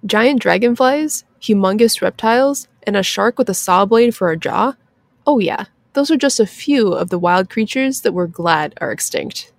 giant dragonflies, humongous reptiles, and a shark with a saw blade for a jaw? Oh yeah, those are just a few of the wild creatures that we're glad are extinct.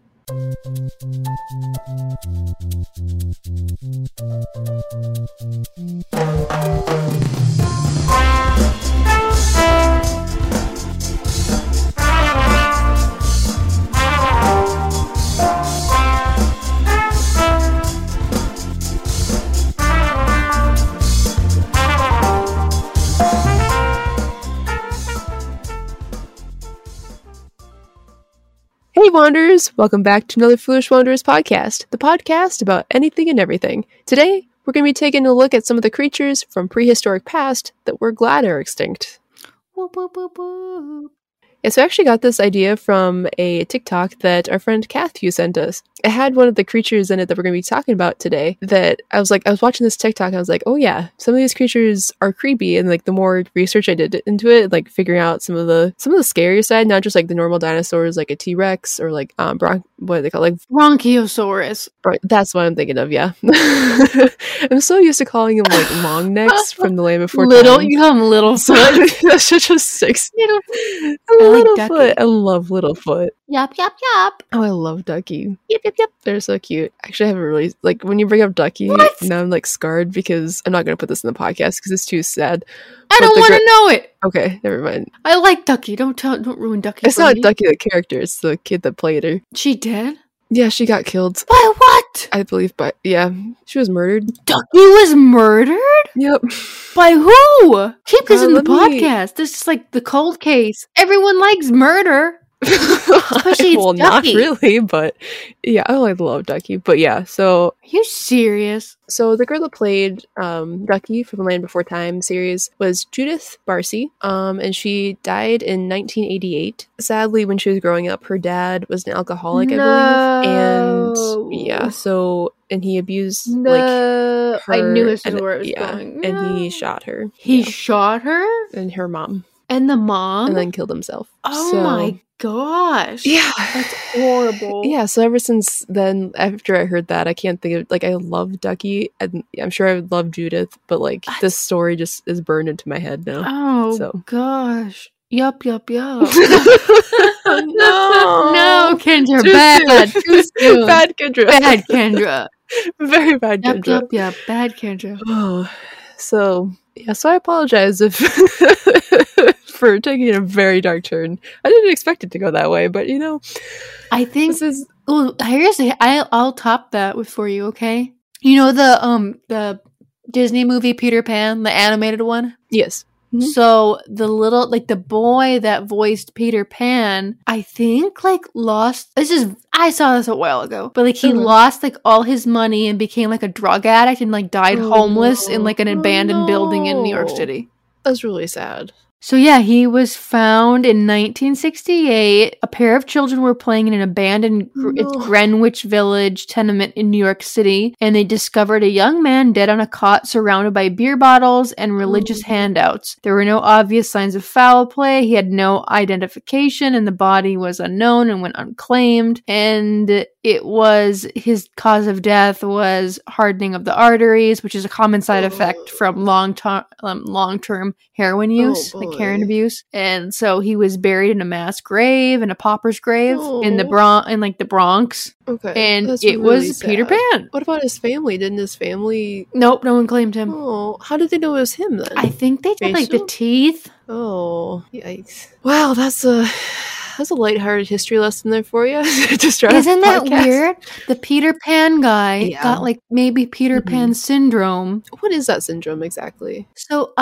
Hey Wanderers! Welcome back to another Foolish Wanderers podcast, the podcast about anything and everything. Today, we're going to be taking a look at some of the creatures from prehistoric past that we're glad are extinct. Whoop, whoop, whoop, whoop. Yeah, so I actually got this idea from a TikTok that our friend Kathy sent us. It had one of the creatures in it that we're going to be talking about today that I was watching this TikTok and I was like, oh yeah, some of these creatures are creepy. And like the more research I did into it, like figuring out some of the scarier side, not just like the normal dinosaurs like a T-Rex or like what are they called? Like Bronchiosaurus. That's what I'm thinking of, yeah. I'm so used to calling them like long necks from the Land Before Little, Time. you call them little So that's just 6. Littlefoot. I love Littlefoot. Yap, yap, yap. Oh, I love Ducky. Yep, yep, yep. They're so cute. Actually, I haven't really, like, when you bring up Ducky, What? now I'm, like, scarred because I'm not going to put this in the podcast because it's too sad. I don't want to know it. Okay, never mind. I like Ducky. Don't ruin Ducky. It's for not me. Ducky the character, it's the kid that played her. She dead? Yeah, she got killed, By what? I believe, but yeah, she was murdered. Ducky was murdered? Yep. By who? Keep this in the let me- podcast. This is like the cold case. Everyone likes murder. Especially it's well, not Ducky. really, but yeah, I love Ducky. But yeah, so Are you serious? the girl that played Ducky from the Land Before Time series was Judith Barcy, and she died in 1988. Sadly, when she was growing up, her dad was an alcoholic, I believe, and yeah, and he abused like No. her. I knew this is and, where it was yeah, going. and he No. shot her. He yeah, shot her? and her mom, And the mom? and then killed himself. Oh So- my gosh. Yeah. That's horrible. Yeah, so ever since then, after I heard that, I can't think of, like, I love Ducky, and I'm sure I would love Judith, but, like, this story just is burned into my head now. Oh So. gosh. Yup, yup, yup. No. No, Kendra, Too bad. soon. Too soon. Bad Kendra. Bad Kendra. Very bad Yup, Kendra. yup, yup. Bad Kendra. Oh, so I apologize if for taking a very dark turn. I didn't expect it to go that way, but I think this is well, I'll top that for you, okay? You know the Disney movie Peter Pan, the animated one? yes. Mhm. So the boy that voiced Peter Pan, I think lost, I saw this a while ago, but he lost all his money and became a drug addict and died Oh, homeless in an no. abandoned building in New York No. City. That's really sad. So yeah, he was found in 1968. A pair of children were playing in an abandoned No. Greenwich Village tenement in New York City, and they discovered a young man dead on a cot surrounded by beer bottles and religious handouts. There were no obvious signs of foul play. He had no identification, and the body was unknown and went unclaimed. And his cause of death was hardening of the arteries, which is a common side effect from long-term heroin use, boy. heroin abuse. And so he was buried in a mass grave, in a pauper's grave in the Bronx. Okay. And that's it really was Peter sad. Pan. What about his family? Didn't his family... Nope, no one claimed him. Oh, how did they know it was him then? I think they did the Facial? teeth. Oh, yikes. Wow, that's a lighthearted history lesson there for you. to start off Isn't the that podcast. weird? The Peter Pan guy Yeah. got maybe Peter Mhm. Pan syndrome. What is that syndrome exactly? So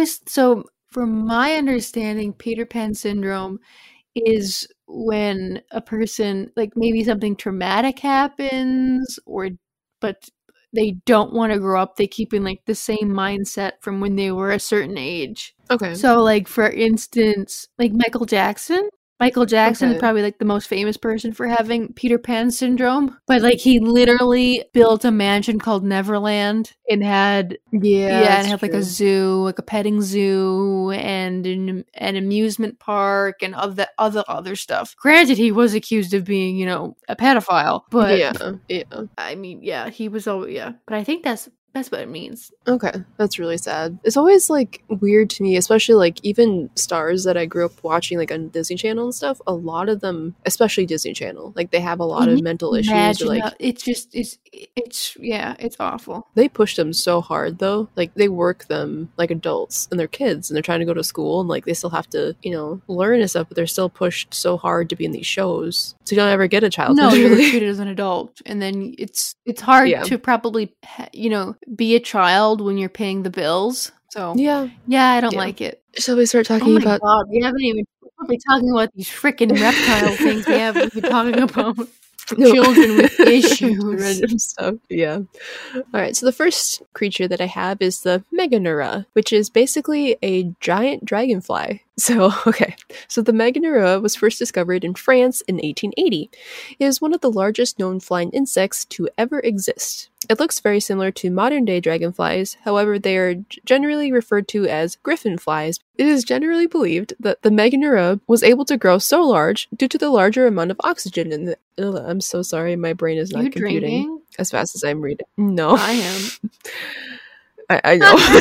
from my understanding, Peter Pan syndrome is when a person maybe something traumatic happens but they don't want to grow up. They keep in the same mindset from when they were a certain age. Okay. So for instance, Michael Jackson. Michael Jackson is Okay. probably the most famous person for having Peter Pan syndrome. But he literally built a mansion called Neverland and had and had a zoo, a petting zoo, and an amusement park, and of the other stuff. Granted, he was accused of being, a pedophile, but yeah. I mean, yeah, he was. But I think that's That's what it means. Okay, that's really sad. It's always like weird to me, especially like even stars that I grew up watching like on Disney Channel and stuff. A lot of them, especially Disney Channel, like they have a lot of mental issues. Or, Imagine like how- it's just it's awful. they push them so hard though. Like they work them like adults and they're kids and they're trying to go to school and like they still have to, you know, learn and stuff, but they're still pushed so hard to be in these shows. So you don't ever get a childhood. No, you're really. treated as an adult, and then it's hard Yeah. to probably be a child when you're paying the bills. So Yeah. I don't Yeah. like it. Shall we start Oh talking my about god, we haven't even probably talking about these freaking reptile things we've been talking about. Children with issues. Random stuff. Yeah. All right. So the first creature that I have is the Meganeura, which is basically a giant dragonfly. So, okay. So the Meganeura was first discovered in France in 1880. It is one of the largest known flying insects to ever exist. It looks very similar to modern-day dragonflies, however, they are generally referred to as griffin flies. It is generally believed that the Meganeura was able to grow so large due to the larger amount of oxygen in the... Ugh, I'm so sorry, my brain is not You computing drinking? as fast as I'm reading. No. I am. I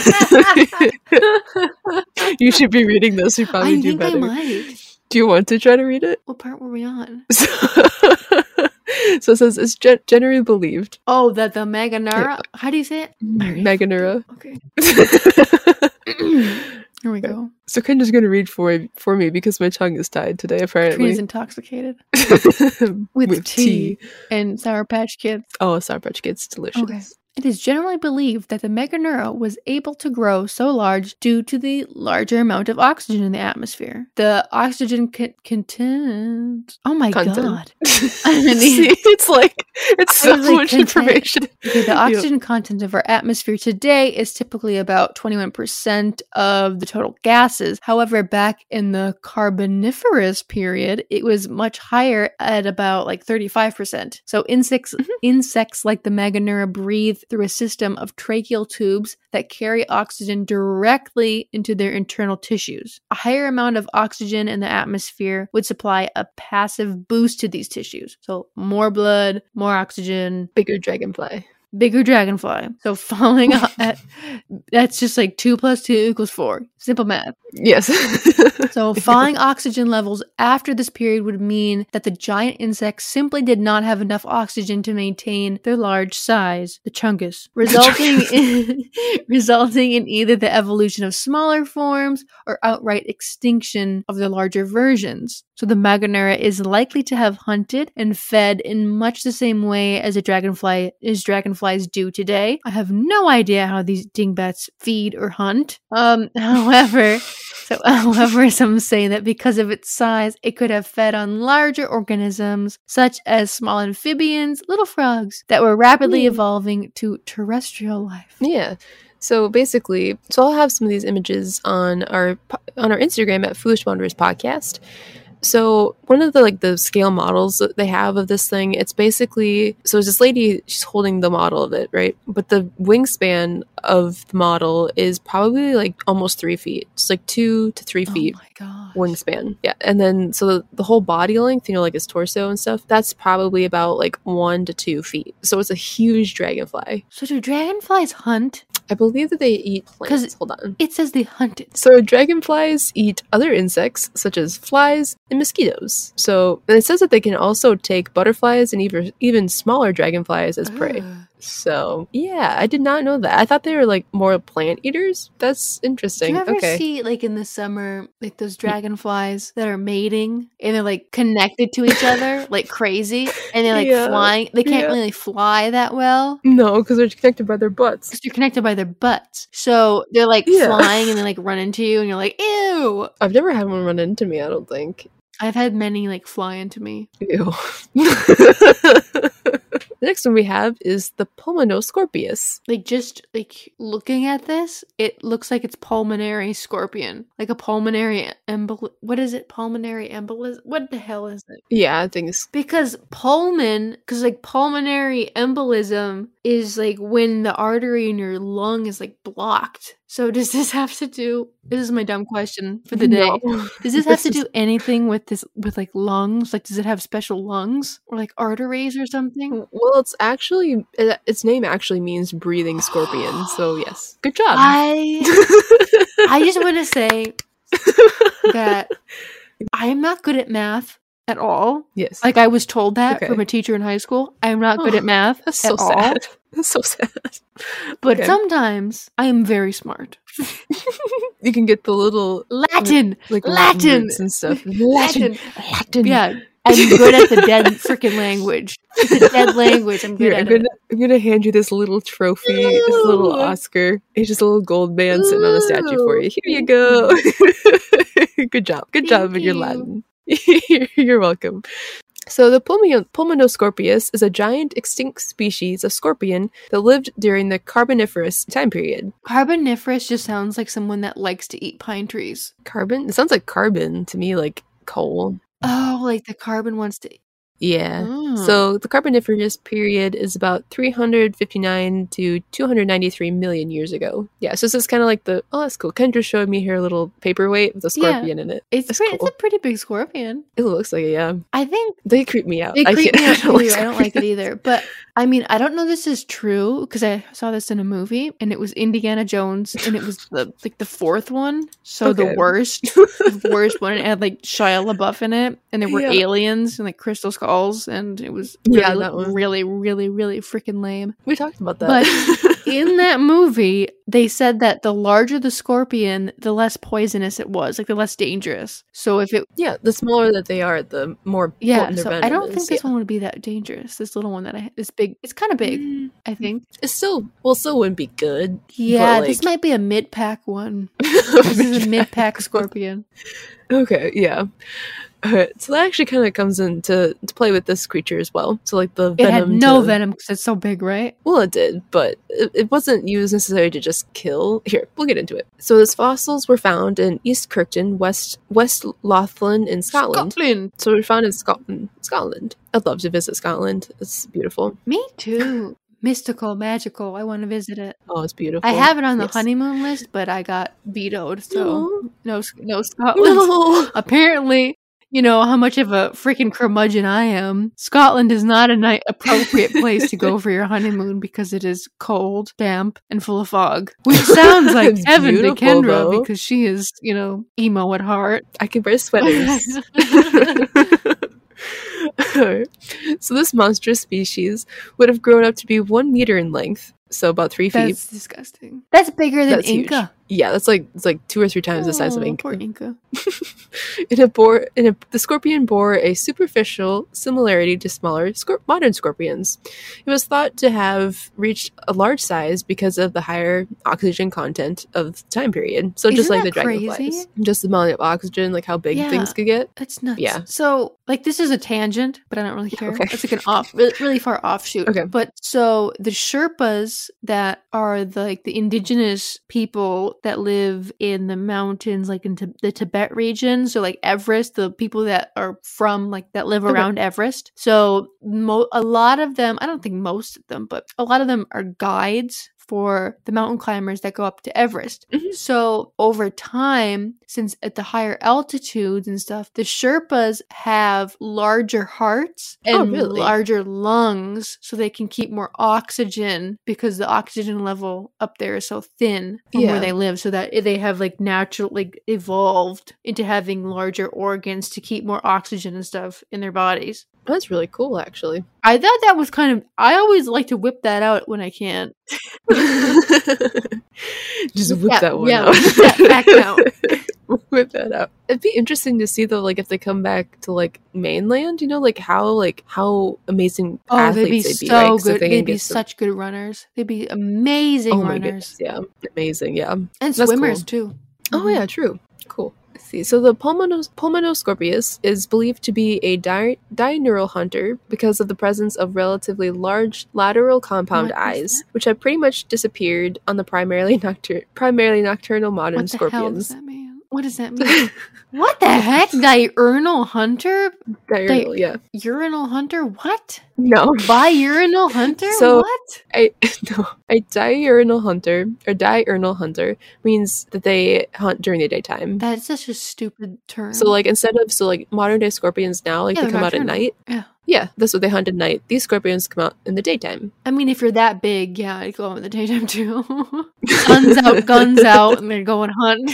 know. You should be reading this. You probably I do think better. I might. Do you want to try to read it? What part were we on? So it says it's generally believed. Oh, that the Meganeura. How do you say it? Meganeura. Okay. Here we go. So Kendra's going to read for me because my tongue is tied today, apparently. Trina's intoxicated with tea and Sour Patch Kids. Oh, Sour Patch Kids, delicious. Okay. It is generally believed that the Meganeura was able to grow so large due to the larger amount of oxygen in the atmosphere. The oxygen content. Oh my god! See, it's so much information. Okay, the oxygen content of our atmosphere today is typically about 21% of the total gases. However, back in the Carboniferous period, it was much higher at about like 35%. So insects like the Meganeura breathe through a system of tracheal tubes that carry oxygen directly into their internal tissues. A higher amount of oxygen in the atmosphere would supply a passive boost to these tissues. So more blood, more oxygen. Bigger dragonfly. So falling that's just like 2 + 2 = 4. Simple math. Yes. So falling oxygen levels after this period would mean that the giant insects simply did not have enough oxygen to maintain their large size, the chungus, resulting in either the evolution of smaller forms or outright extinction of the larger versions. So the Meganeura is likely to have hunted and fed in much the same way as dragonflies do today. I have no idea how these dingbats feed or hunt. However, some say that because of its size, it could have fed on larger organisms, such as small amphibians, little frogs, that were rapidly evolving to terrestrial life. Yeah. So basically, I'll have some of these images on our Instagram at Foolish Wanderers Podcast. So one of the scale models that they have of this thing, it's basically, so it's this lady, she's holding the model of it, right? But the wingspan of the model is probably like almost 3 feet. It's like 2 to 3 feet. Oh my gosh. Wingspan. Yeah. And then, so the whole body length, like his torso and stuff, that's probably about like 1 to 2 feet. So it's a huge dragonfly. So do dragonflies hunt? I believe that they eat plants. Hold on. It says they hunted. So dragonflies eat other insects, such as flies and mosquitoes. So and it says that they can also take butterflies and even smaller dragonflies as prey. So, yeah, I did not know that. I thought they were like more plant eaters. That's interesting. Do you ever okay. see like in the summer, like those dragonflies that are mating and they're like connected to each other like crazy and they're like flying? They can't really fly that well. No, because they're connected by their butts. Because they're connected by their butts. So they're like flying and they like run into you and you're like, ew. I've never had one run into me, I don't think. I've had many like fly into me. Ew. The next one we have is the Pulmonoscorpius. Like just like looking at this, it looks like it's pulmonary scorpion. Like a pulmonary what is it? Pulmonary embolism? What the hell is it? Yeah, I think it's... Because pulmonary embolism is like when the artery in your lung is like blocked. So does this have to do, this is my dumb question for the day. No. Does this have to do anything with this, with like lungs? Like, does it have special lungs or like arteries or something? Well, it's actually, its name actually means breathing scorpion. So yes, good job. I just want to say that I am not good at math at all. Yes. Like, I was told that Okay. from a teacher in high school. I am not good at math That's so at all. sad. That's so sad. But Okay. sometimes I am very smart. You can get the little Latin! like Latin! roots and stuff. Latin! Latin. Yeah, I'm good at the dead freaking language. It's a dead language. I'm good Here, at it. I'm gonna hand you this little trophy, this little Oscar. It's just a little gold man sitting on a statue for you. Here you go. Good job. Good job Thank with your you. Latin. You're welcome. So the Pulmonoscorpius is a giant extinct species of scorpion that lived during the Carboniferous time period. Carboniferous just sounds like someone that likes to eat pine trees. Carbon? It sounds like carbon to me, like coal. Oh, like the carbon wants to. Yeah. Mm. So the Carboniferous period is about 359 to 293 million years ago. Yeah, so this is kind of like the, oh, that's cool. Kendra showed me her little paperweight with a scorpion in it. It's That's pretty, cool. it's a pretty big scorpion. It looks like it, yeah. I think They creep me out. they creep me out too. like I don't like it scorpions. either. But I mean, I don't know this is true because I saw this in a movie and it was Indiana Jones and it was the fourth one. So Okay. the worst one. And it had like Shia LaBeouf in it and there were Yeah. aliens and like crystal skulls and it was Yeah, really, that one. really, really, really freaking lame. We talked about that. But in that movie, they said that the larger the scorpion, the less poisonous it was, like the less dangerous. So if it, yeah, the smaller that they are, the more yeah, potent their so venom I don't is, think this yeah. one would be that dangerous. This little one that I, this big, it's kind of big, Mm, I think. It's still, well, still wouldn't be good. Yeah, but, this like- might be a mid-pack one. This is a mid-pack scorpion. Okay, yeah. Alright, so that actually kind of comes into to play with this creature as well. So like the It had venom no to- venom because it's so big, right? Well, it did, but it wasn't used necessarily to just kill. Here, we'll get into it. So his fossils were found in East Kirkton, West Lothlin in Scotland. So they're found in Scotland. I'd love to visit Scotland. It's beautiful. Me too. Mystical, magical. I want to visit it. Oh, it's beautiful. I have it on the Yes. honeymoon list, but I got vetoed. So No. no Scotland. No. Apparently, you know how much of a freaking curmudgeon I am. Scotland is not a appropriate place to go for your honeymoon because it is cold, damp, and full of fog. Which sounds like It's heaven to beautiful, Kendra though. because she is, you know, emo at heart. I can wear sweaters. So this monstrous species would have grown up to be 1 meter in length, so about 3 feet. That's disgusting. That's bigger than That's huge. Inca. Yeah, that's like it's like 2 or 3 times the size of Oh, Inca. Poor Inca. The scorpion bore a superficial similarity to smaller modern scorpions. It was thought to have reached a large size because of the higher oxygen content of the time period. So just Isn't like the that dragonflies, crazy? just the amount of oxygen, like how big Yeah. things could get. That's nuts. Yeah. So, like, this is a tangent, but I don't really care. Okay. It's like an really far offshoot. Okay. But so the Sherpas that are the indigenous people that live in the mountains, like in the Tibet region. So like Everest, the people that are from like that live Okay. around Everest. So a lot of them, I don't think most of them, but a lot of them are guides for the mountain climbers that go up to Everest. Mhm. So over time, since at the higher altitudes and stuff, the Sherpas have larger hearts and Oh, really? larger lungs so they can keep more oxygen because the oxygen level up there is so thin from Yeah. where they live, so that they have like naturally evolved into having larger organs to keep more oxygen and stuff in their bodies. That's really cool, actually. I thought that was kind of, I always like to whip that out when I can. Just whip Yeah, that one yeah, out. whip that back out. Whip that out. It'd be interesting to see though, like if they come back to like mainland, you know, like how amazing Oh, they'd be athletes they'd be, so right? 'Cause if good. they They'd can be get some- such good runners. They'd be amazing Oh my runners. goodness, yeah, amazing, yeah. And That's swimmers cool. too. Oh Mhm. yeah, true. Cool. Let's see. So the Pulmonoscorpius is believed to be a diurnal hunter because of the presence of relatively large lateral compound What is eyes, which have pretty much disappeared on the primarily nocturnal modern What the hell does scorpions. that mean? What does that mean? What the heck? Diurnal hunter? Diurnal, yeah. Urinal hunter? What? No. Bi-urinal hunter? So- What? A diurnal hunter or diurnal hunter means that they hunt during the daytime. That's such a stupid term. So like modern day scorpions now, like Yeah, they they're come out at nocturnal. night. Yeah. Yeah, that's what they hunt at night. These scorpions come out in the daytime. I mean, if you're that big, yeah, I'd go in the daytime too. guns out, and they're going hunt.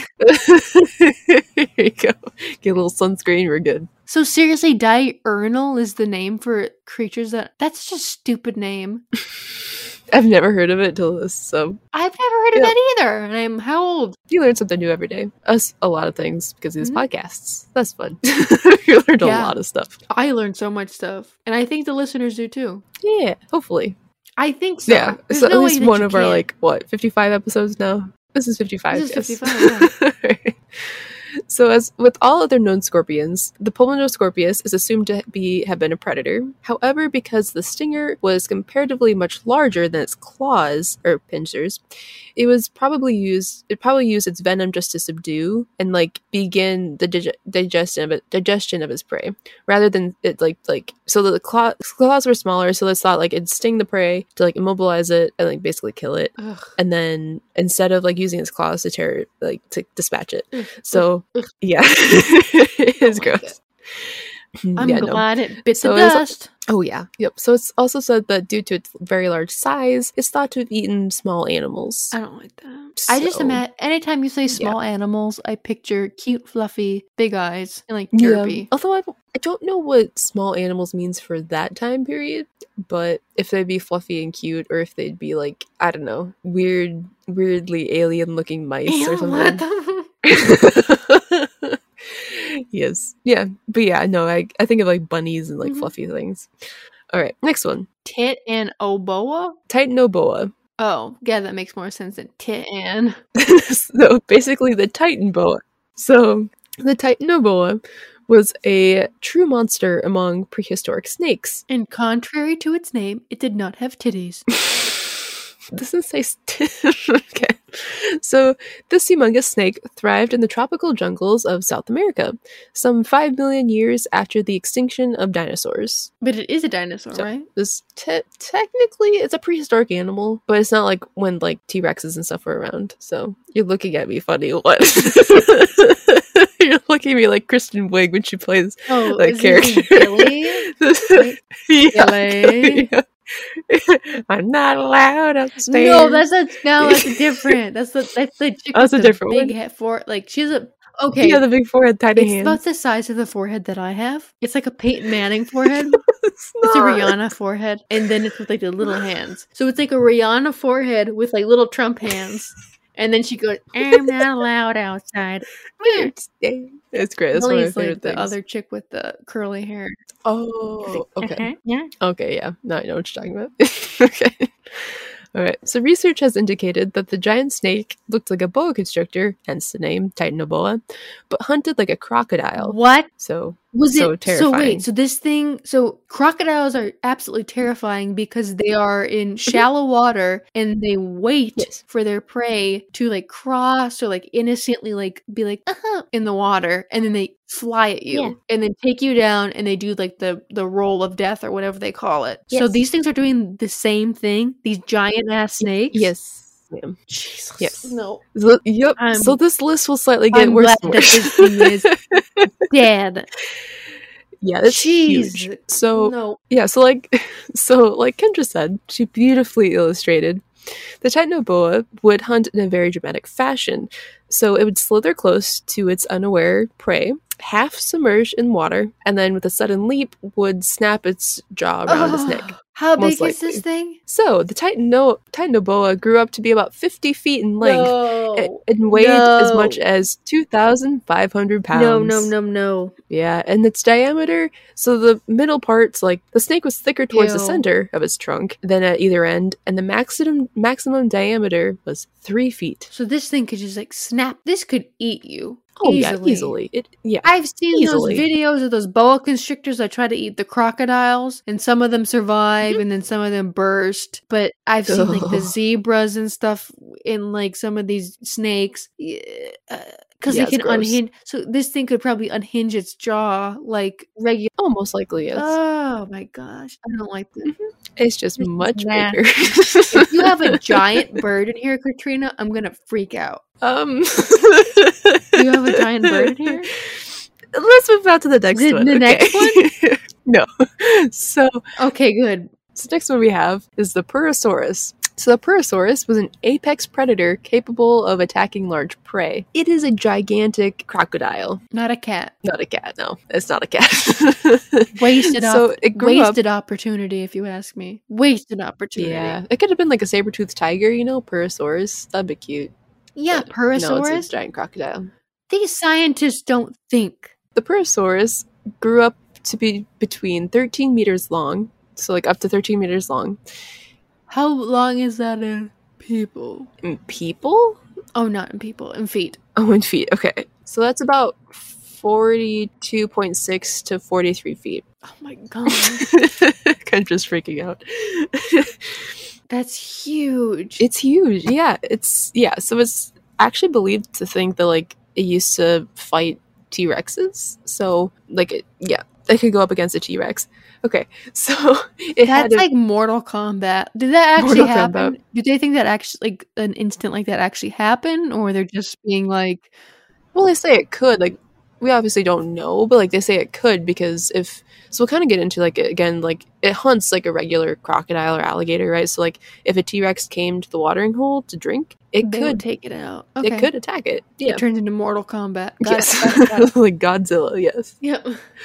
Here you go. Get a little sunscreen, we're good. So seriously, diurnal is the name for creatures that's just a stupid name. I've never heard of it till this, so I've never heard of that either. And I'm how old? you learn something new every day. Us, a lot of things because of these Mhm. podcasts. That's fun. You learned a Yeah. lot of stuff. I learned so much stuff. And I think the listeners do too. Yeah, hopefully. I think so. Yeah, There's so no at way least that one you of our, can't. like, what, 55 episodes now? This is 55, This is yes. 55, So, as with all other known scorpions, the Pulmonoscorpius is assumed to have been a predator. However, because the stinger was comparatively much larger than its claws or pincers, it probably used its venom just to subdue and like begin the digestion of its prey, rather than it so the claws were smaller, so it's thought like it'd sting the prey to like immobilize it and like basically kill it, Ugh. and then instead of like using its claws to tear it, like to dispatch it. Ugh. So yeah, it is Oh my gross. I'm Yeah, no. glad it bit So the it's- dust. Oh yeah, yep. So it's also said that due to its very large size, it's thought to have eaten small animals. I don't like that. I just So- imagine anytime you say small animals, I picture cute, fluffy, big eyes, and like Yeah. derpy. Although I don't know what small animals means for that time period, but if they'd be fluffy and cute, or if they'd be like, I don't know, weirdly alien-looking mice or Ew, what something. the- Yes. Yeah. But yeah, no, I think of like bunnies and like Mhm. fluffy things. All right, next one. Tit and oboa? Titanoboa. Oh, yeah, that makes more sense than tit and. So basically the Titan boa. So the Titanoboa was a true monster among prehistoric snakes. And contrary to its name, it did not have titties. Doesn't say okay. So this humongous snake thrived in the tropical jungles of South America, some 5 million years after the extinction of dinosaurs. But it is a dinosaur, So- right? This technically it's a prehistoric animal, but it's not like when like T-Rexes and stuff were around. So you're looking at me funny. What? You're looking at me like Kristen Wiig when she plays Oh, that is his name character. Billy? Yeah, Billy? yeah. I'm not allowed upstairs. No, that's different. That's the chick That's with a the different big one. head for like she's a okay. Yeah, the big forehead, tiny It's hands. about the size of the forehead that I have. It's like a Peyton Manning forehead. It's It's a not. Rihanna forehead, and then it's with like the little hands. So it's like a Rihanna forehead with like little Trump hands, and then she goes, "I'm not allowed outside." It's great. That's one of my Billy's favorite like the things. other chick with the curly hair. Oh, okay. Yeah. Okay, yeah. Now I know what you're talking about. Okay. All right. So research has indicated that the giant snake looked like a boa constrictor, hence the name Titanoboa, but hunted like a crocodile. What So was So it? So terrifying. wait. So this thing. So crocodiles are absolutely terrifying because they are in shallow water and they wait Yes. for their prey to like cross or like innocently like be like in the water, and then they fly at you Yeah. and then take you down, and they do like the roll of death or whatever they call it. So Yes. these things are doing the same thing. These giant ass snakes. yes, ma'am. Jesus. Yes. No. So, yep. I'm- So this list will slightly get I'm worse glad and that worse. this thing is dead. Yeah, it's Jeez. huge. So no. yeah, so like Kendra said, she beautifully illustrated. The Titanoboa would hunt in a very dramatic fashion. So it would slither close to its unaware prey, half submerged in water, and then with a sudden leap would snap its jaw around its neck. How most big is likely. this thing? So the Titanoboa grew up to be about 50 feet in length No. and weighed as No. much as 2,500 pounds. No. Yeah, and its diameter, so the middle parts, like the snake was thicker towards the Ew. center of its trunk than at either end, and the maximum diameter was 3 feet. So this thing could just like snap. This could eat you. Oh yeah, easily. I've seen Easily. those videos of those boa constrictors that try to eat the crocodiles, and some of them survive, and then some of them burst. But I've seen like the Ugh. zebras and stuff in like some of these snakes. Because Yeah, it can it's gross. unhinge. So this thing could probably unhinge its jaw like regular. Oh, most likely, yes. Oh my gosh, I don't like this. It's just This is much nasty. bigger. If you have a giant bird in here, Katrina, I'm gonna freak out. Do you have a giant bird in here? Let's move on to the next one. The next one? No. So okay, good. So the next one we have is the Purosaurus. So the Purosaurus was an apex predator capable of attacking large prey. It is a gigantic crocodile. Not a cat. Not a cat, no. It's not a cat. Wasted wasted opportunity, if you ask me. Wasted opportunity. Yeah. It could have been like a saber-toothed tiger, Purosaurus. That'd be cute. Yeah, But Purosaurus. No, it's a giant crocodile. These scientists don't think. The Purosaurus grew up to be between 13 meters long. So like up to 13 meters long. How long is that in people? In people? Oh, not in people. In feet. Oh, in feet. Okay. So that's about 42.6 to 43 feet. Oh my god. I'm just freaking out. That's huge. It's huge. Yeah. So it's actually believed to think that like it used to fight T-Rexes. So like it could go up against a T-Rex. Okay, so that's like Mortal Kombat. Did that actually happen? Do they think that actually, like, an instant like that actually happened, or they're just being like? Well, they say it could. Like, we obviously don't know, but like they say it could because we'll kind of get into like again, like it hunts like a regular crocodile or alligator, right? So like if a T-Rex came to the watering hole to drink, they could take it out. Okay. It could attack it. Yeah, it turns into Mortal Kombat. Yes, like Godzilla. Yes. Yeah.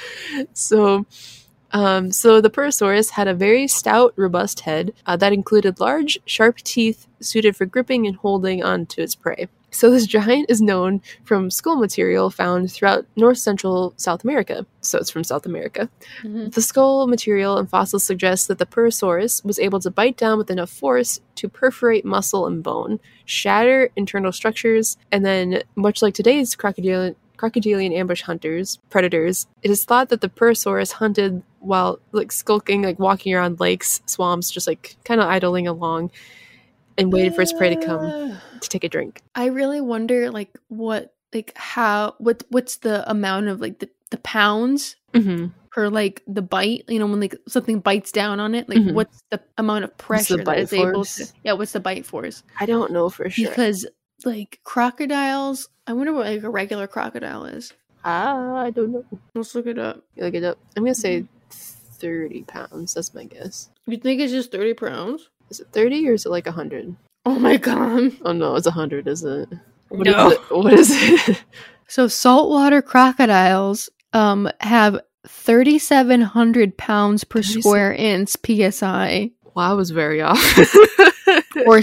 So the Purosaurus had a very stout, robust head that included large, sharp teeth suited for gripping and holding onto its prey. So this giant is known from skull material found throughout north-central South America. So it's from South America. Mm-hmm. The skull material and fossils suggest that the Purosaurus was able to bite down with enough force to perforate muscle and bone, shatter internal structures, and then, much like today's crocodilian ambush predators, it is thought that the Purosaurus hunted while like skulking, like walking around lakes, swamps, just like kind of idling along and waited for its prey to come to take a drink. I really wonder what's the amount of like the pounds per like the bite, when like something bites down on it, like what's the amount of pressure that it's able to, what's the bite force? I don't know for sure. Because like crocodiles, I wonder what like a regular crocodile is. I don't know. Let's look it up. You look it up. I'm gonna say 30 pounds. That's my guess. You think it's just 30 pounds? Is it 30 or is it like 100? Oh my god. Oh no, it's 100, isn't it? What is it? So saltwater crocodiles have 3,700 pounds per square inch PSI. Wow, I was very off. Or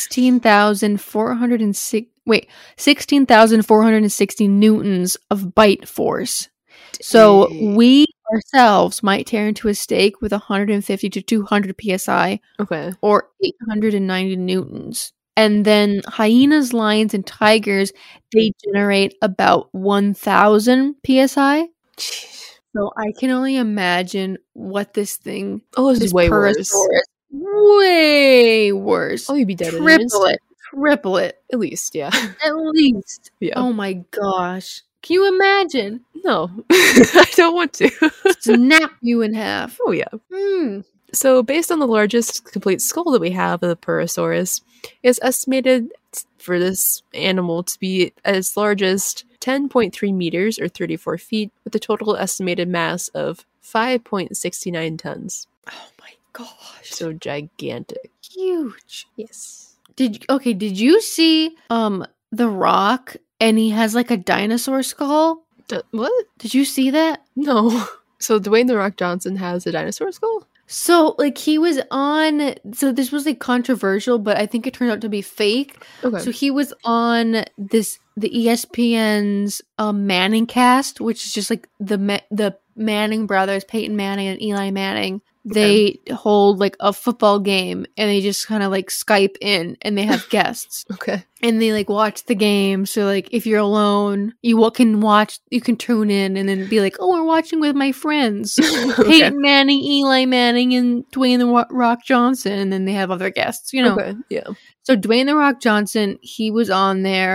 16,460 newtons of bite force. So we ourselves might tear into a steak with 150 to 200 psi. Okay. Or 890 newtons. And then hyenas, lions, and tigers, they generate about 1,000 psi. So I can only imagine what this thing. Oh, this is way worse. Way worse. Oh, you'd be dead. Triple it. At least, yeah. At least. Yeah. Oh my gosh. Can you imagine? No. I don't want to. Snap you in half. Oh, yeah. So, based on the largest complete skull that we have of the Purosaurus, it's estimated for this animal to be as large as 10.3 meters or 34 feet, with a total estimated mass of 5.69 tons. Oh my gosh. So gigantic. Huge. Yes. Did you see The Rock, and he has like a dinosaur skull? What? Did you see that? No. So Dwayne The Rock Johnson has a dinosaur skull? So, like, he was on... So, this was, like, controversial, but I think it turned out to be fake. Okay. So, he was on the ESPN's Manning cast, which is just, like, the Manning brothers, Peyton Manning and Eli Manning. They hold, like, a football game, and they just kind of, like, Skype in, and they have guests. Okay. And they, like, watch the game. So, like, if you're alone, you can tune in and then be like, oh, we're watching with my friends. Peyton Manning, Eli Manning, and Dwayne The Rock Johnson. And then they have other guests, Okay, yeah. So Dwayne The Rock Johnson, he was on there.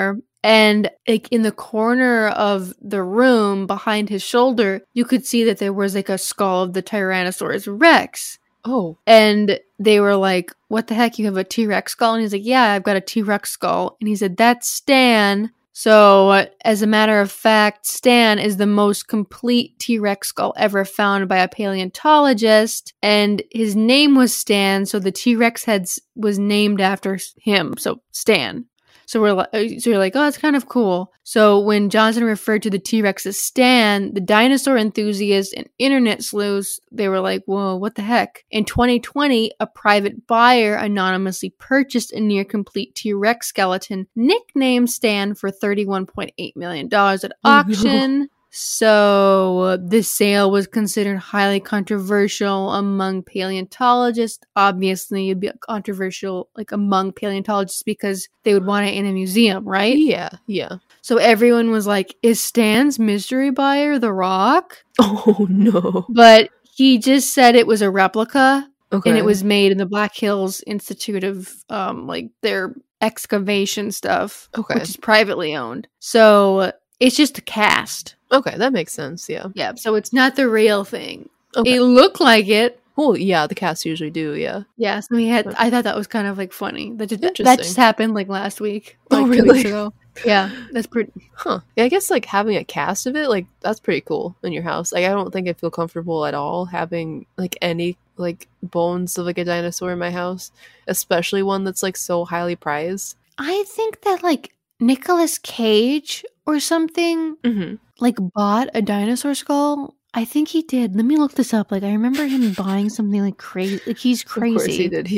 And like in the corner of the room behind his shoulder, you could see that there was like a skull of the Tyrannosaurus Rex. Oh. And they were like, what the heck? You have a T-Rex skull? And he's like, yeah, I've got a T-Rex skull. And he said, that's Stan. So, as a matter of fact, Stan is the most complete T-Rex skull ever found by a paleontologist. And his name was Stan, so the T-Rex head was named after him. So, Stan. So you're like, oh, it's kind of cool. So when Johnson referred to the T-Rex as Stan, the dinosaur enthusiasts and internet sleuths, they were like, whoa, what the heck? In 2020, a private buyer anonymously purchased a near-complete T-Rex skeleton, nicknamed Stan, for $31.8 million at auction. No. So the sale was considered highly controversial among paleontologists. Obviously, it'd be controversial like among paleontologists because they would want it in a museum, right? Yeah. So everyone was like, is Stan's mystery buyer The Rock? Oh, no. But he just said it was a replica. Okay. And it was made in the Black Hills Institute of like their excavation stuff, okay, which is privately owned. So it's just a cast. Okay, that makes sense, yeah. Yeah, so it's not the real thing. Okay. It looked like it. Well, yeah, the casts usually do, yeah. Yeah, so I thought that was kind of like funny. That just happened like last week. Like oh, really? 2 weeks ago. Yeah, that's pretty. Huh. Yeah, I guess like having a cast of it, like that's pretty cool in your house. Like I don't think I'd feel comfortable at all having like any like bones of like a dinosaur in my house, especially one that's like so highly prized. I think that like Nicolas Cage or something like bought a dinosaur skull. I think he did. Let me look this up. Like I remember him buying something like crazy. Like he's crazy. Of course he did.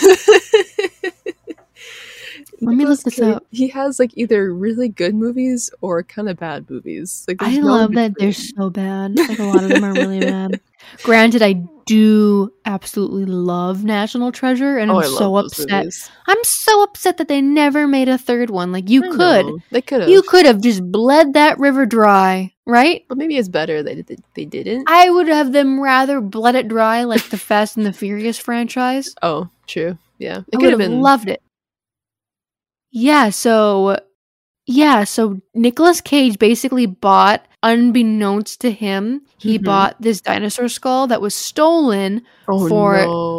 Let me look this up. He has like either really good movies or kind of bad movies. Like I love that they're so bad. Like a lot of them are really bad. Granted, I do absolutely love National Treasure, and I'm so upset. I'm so upset that they never made a third one. Like they could have. You could have just bled that river dry, right? Well, maybe it's better that they didn't. I would have them rather bled it dry, like the Fast and the Furious franchise. Oh, true. Yeah, I would have loved it. Yeah, so Nicolas Cage basically bought, unbeknownst to him, he bought this dinosaur skull that was stolen for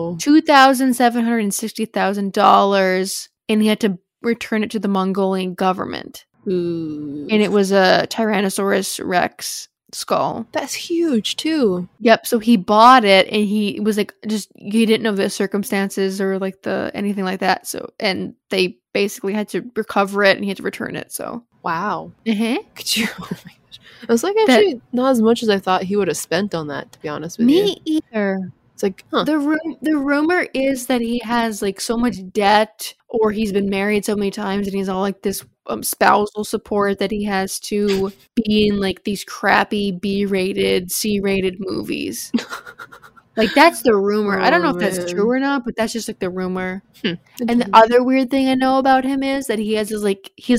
$2,760,000, and he had to return it to the Mongolian government. Ooh. And it was a Tyrannosaurus Rex skull. That's huge too. Yep, so he bought it and he was like he didn't know the circumstances or like anything like that. So and they basically had to recover it and he had to return it. So wow. Could you oh my gosh. I was like actually not as much as I thought he would have spent on that, to be honest with you. Me either. It's like, huh. The rumor is that he has like so much debt, or he's been married so many times and he's all like this spousal support that he has to be in like these crappy B-rated, C-rated movies. Like that's the rumor. I don't know if that's true or not, but that's just like the rumor. And the other weird thing I know about him is that he has a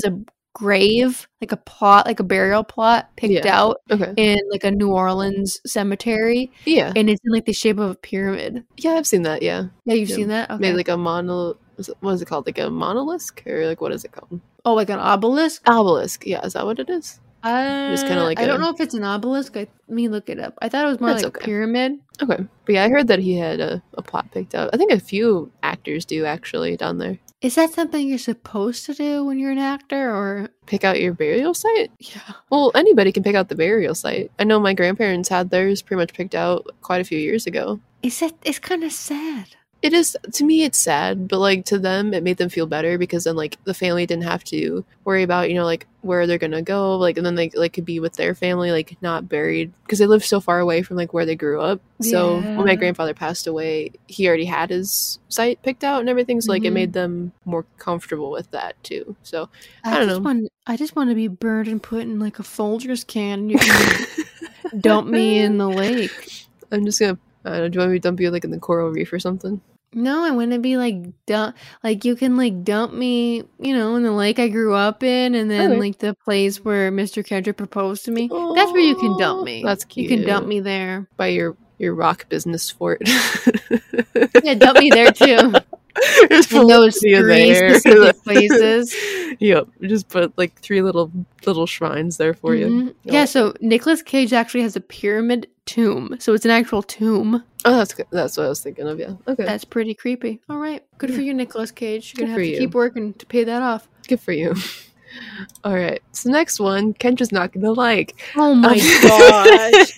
grave, like a plot, like a burial plot picked out in like a New Orleans cemetery. Yeah. And it's in like the shape of a pyramid. Yeah, I've seen that, yeah. Yeah, you've seen that? Okay. Maybe like a what is it called? Like a monolith? Or like what is it called? Oh, like an obelisk? Obelisk, yeah. Is that what it is? Just kind of like I don't know if it's an obelisk. Let me look it up. I thought it was more like a pyramid. Okay. But yeah, I heard that he had a plot picked out. I think a few actors do actually down there. Is that something you're supposed to do when you're an actor, or pick out your burial site? Yeah. Well, anybody can pick out the burial site. I know my grandparents had theirs pretty much picked out quite a few years ago. It's kind of sad. It is, to me, it's sad, but like to them, it made them feel better because then like the family didn't have to worry about, like where they're gonna go, like, and then they like could be with their family, like not buried because they lived so far away from like where they grew up. So when my grandfather passed away, he already had his site picked out and everything. So like it made them more comfortable with that too. So I don't know. I just want to be burned and put in like a Folgers can. You can dump me in the lake. I'm just gonna. Do you want me to dump you like in the coral reef or something? No, I want to be like like you can like dump me, in the lake I grew up in, and then like the place where Mr. Kendrick proposed to me. Aww, that's where you can dump me. That's cute. You can dump me there by your rock business fort. Yeah, dump me there too. Just In put those Lydia 3 there. specific places. Yep, just put like 3 little shrines there for you. Mhm. Yeah, so Nicolas Cage actually has a pyramid tomb. So it's an actual tomb. Oh, that's good. That's what I was thinking of. Yeah. Okay. That's pretty creepy. All right. Good for you, Nicolas Cage. You're going to Good have for to you. keep working to pay that off. Good for you. All right. So next one, Kendra's not gonna like. Oh my gosh.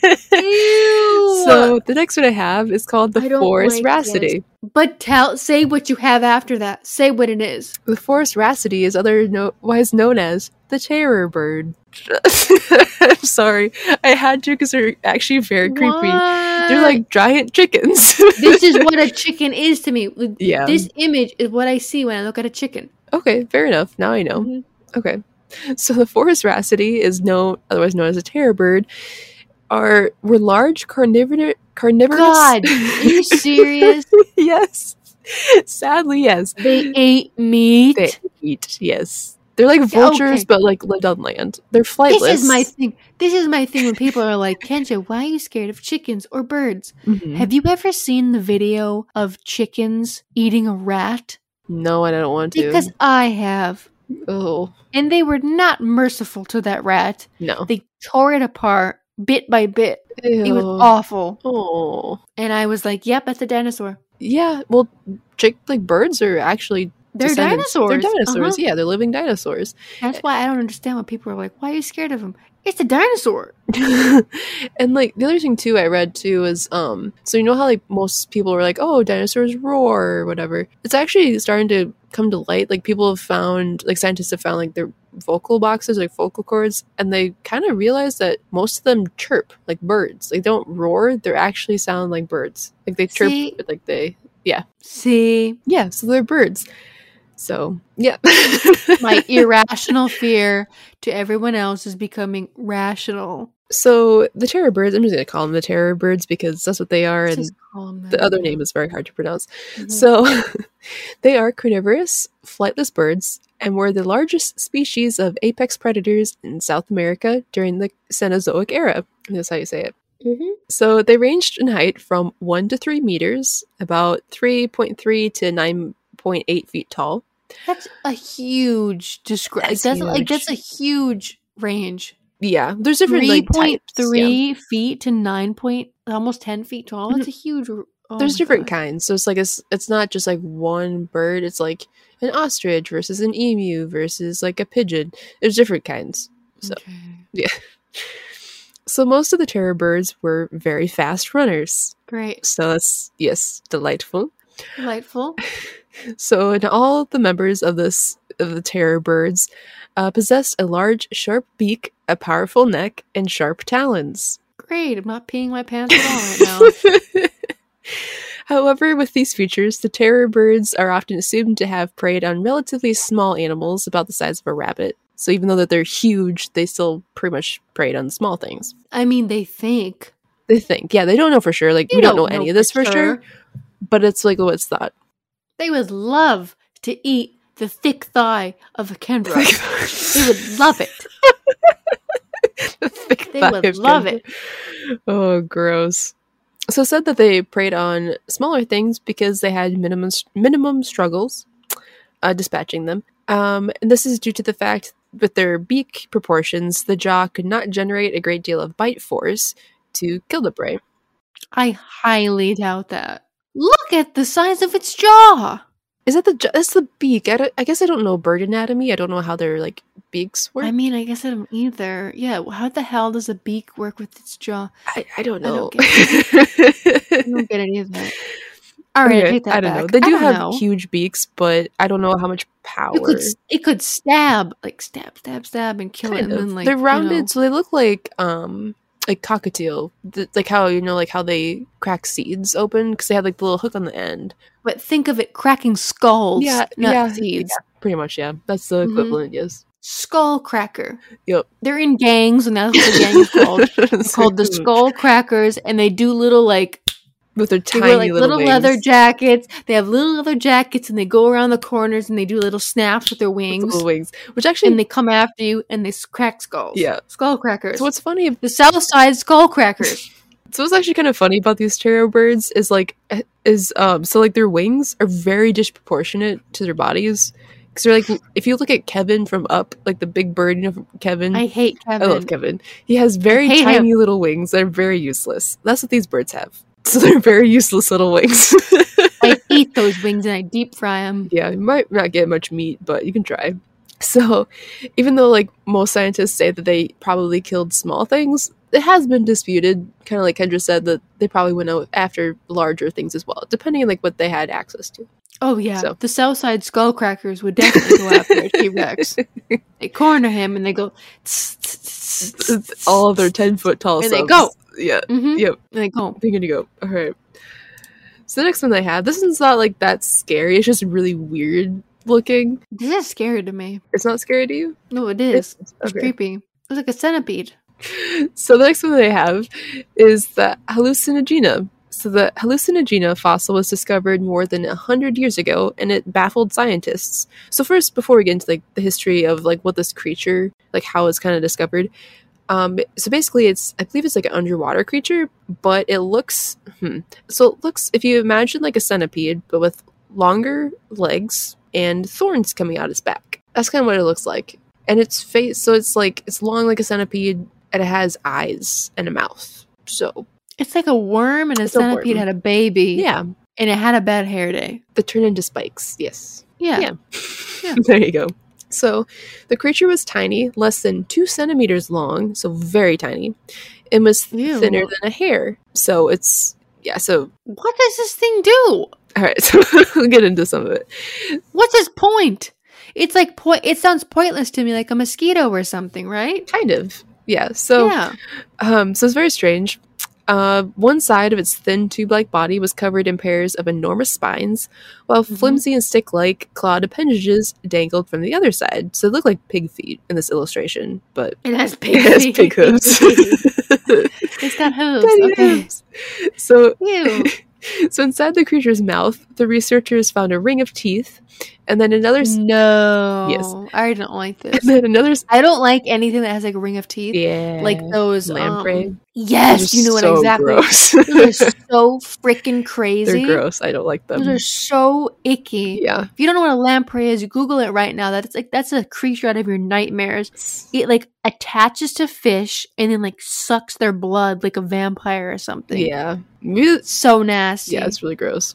Ew. So the next one I have is called the I don't Forest like Rhapsody. But say what you have after that. Say what it is. The Forest Rhapsody is otherwise known as the Terror Bird. I'm sorry, I had to because they're actually very creepy. They're like giant chickens. This is what a chicken is to me. Yeah. This image is what I see when I look at a chicken. Okay, fair enough. Now I know. Mm-hmm. Okay. So the Forest Rhapsody is otherwise known as a terror bird. Were large carnivorous. God, are you serious? Yes. Sadly, yes. They ate meat. They eat. Yes. They're like vultures, but like lived on land. They're flightless. This is my thing. This is my thing when people are like, Kendra, why are you scared of chickens or birds? Mhm. Have you ever seen the video of chickens eating a rat? No, and I don't want to. Because I have. Oh. And they were not merciful to that rat. No. They tore it apart bit by bit. Ew. It was awful. Oh. And I was like, yep, that's a dinosaur. Yeah, well, birds are actually They're descendants. dinosaurs. They're dinosaurs. Uh-huh. Yeah, they're living dinosaurs. That's why I don't understand when people are like, why are you scared of them? It's a dinosaur. And like the other thing too I read too is so you know how like most people were like, oh, dinosaurs roar or whatever. It's actually starting to come to light. Like people have found, like scientists have found like their vocal boxes, like vocal cords, and they kind of realized that most of them chirp like birds. They don't roar, they actually sound like birds. Like they chirp, but like they See? Yeah, so they're birds. So, yeah. My irrational fear to everyone else is becoming rational. So, the terror birds, I'm just going to call them the terror birds because that's what they are, and Just call them the other name is very hard to pronounce. Mm-hmm. So, they are carnivorous, flightless birds, and were the largest species of apex predators in South America during the Cenozoic era. That's how you say it. Mm-hmm. So, they ranged in height from 1 to 3 meters, about 3.3 to 9.8 feet tall. That's a huge description. That's a huge range. Yeah, there's different 3.3 feet to almost 10 feet tall. That's a huge. There's different kinds, so it's like it's not just like one bird. It's like an ostrich versus an emu versus like a pigeon. There's different kinds. So yeah. So most of the terror birds were very fast runners. Great. So that's delightful. Delightful. So, and all the members of the terror birds possessed a large, sharp beak, a powerful neck, and sharp talons. Great. I'm not peeing my pants at all right now. However, with these features, the terror birds are often assumed to have preyed on relatively small animals about the size of a rabbit. So even though that they're huge, they still pretty much preyed on small things. I mean, they think. Yeah, they don't know for sure. Like, we don't know any of this for sure. But it's like what's thought. They would love to eat the thick thigh of a Kendra. They would love it. They would love it. Oh, gross. So it said that they preyed on smaller things because they had minimum struggles dispatching them. And this is due to the fact with their beak proportions, the jaw could not generate a great deal of bite force to kill the prey. I highly doubt that. Look at the size of its jaw. Is that that's the beak? I guess I don't know bird anatomy. I don't know how their like beaks work. I mean, I guess I don't either. Yeah, how the hell does a beak work with its jaw? I don't know. I don't get any of that. All right, I take that I don't back. know. They do have huge beaks, but I don't know how much power. It could stab, like stab, and kill it. And then, like, they're rounded, so they look like cockatiel, like how like how they crack seeds open because they have like the little hook on the end. But think of it cracking skulls, not seeds. Yeah, pretty much, yeah. That's the equivalent, yes. Skull cracker. Yep. They're in gangs, and that's what the gang is called. It's called the Skull Crackers, and they do little like. With their tiny little wings. leather jackets. They have little leather jackets, and they go around the corners, and they do little snaps with their wings. Little wings, which actually, and they come after you, and they crack skulls. Yeah, skull crackers. So what's funny? The South Side Skull Crackers. So what's actually kind of funny about these taro birds is so like their wings are very disproportionate to their bodies. Because they're like, if you look at Kevin from Up, like the big bird, from Kevin. I hate Kevin. I love Kevin. He has very tiny little wings that are very useless. That's what these birds have. So they're very useless little wings. I eat those wings and I deep fry them. Yeah, you might not get much meat, but you can try. So, even though like most scientists say that they probably killed small things, it has been disputed. Kind of like Kendra said, that they probably went out after larger things as well, depending on like what they had access to. Oh yeah, so. The Southside Skullcrackers would definitely go after a T-Rex. They corner him and they go. All of their 10-foot tall and subs. they go. Yeah. Mm-hmm. Yep. And they go. They're gonna go. All right. So the next one they have, this one's not like that scary. It's just really weird looking. This is scary to me. It's not scary to you? No, it is. It's creepy. It's like a centipede. So the next one they have is the Hallucinogena. So the Hallucinogena fossil was discovered more than 100 years ago, and it baffled scientists. So first, before we get into like the history of like what this creature, like how it's kind of discovered, so basically I believe it's like an underwater creature, but it looks, so it looks, if you imagine like a centipede, but with longer legs and thorns coming out its back. That's kind of what it looks like. And its face, so it's like, it's long like a centipede, and it has eyes and a mouth. So it's like a worm, and a centipede had a baby. Yeah. And it had a bad hair day. That turned into spikes. Yes. Yeah. There you go. So the creature was tiny, less than 2 centimeters long, so very tiny, and was thinner than a hair. So it's, so. What does this thing do? All right, so we'll get into some of it. What's its point? It's like, it sounds pointless to me, like a mosquito or something, right? Kind of. Yeah. So, so it's very strange. One side of its thin tube-like body was covered in pairs of enormous spines, while flimsy and stick-like clawed appendages dangled from the other side. So it looked like pig feet in this illustration, but it has pig hooves. It's got hooves. Hooves. So, so inside the creature's mouth, the researchers found a ring of teeth, and then another. No, yes, I don't like this. And then another. I don't like anything that has like a ring of teeth. Yeah, like those lamprey. Yes, you know what exactly. Gross. Those are so freaking crazy. They're gross. I don't like them. Those are so icky. Yeah. If you don't know what a lamprey is, Google it right now. That's a creature out of your nightmares. It like attaches to fish and then like sucks their blood like a vampire or something. Yeah. So nasty. Yeah, it's really gross.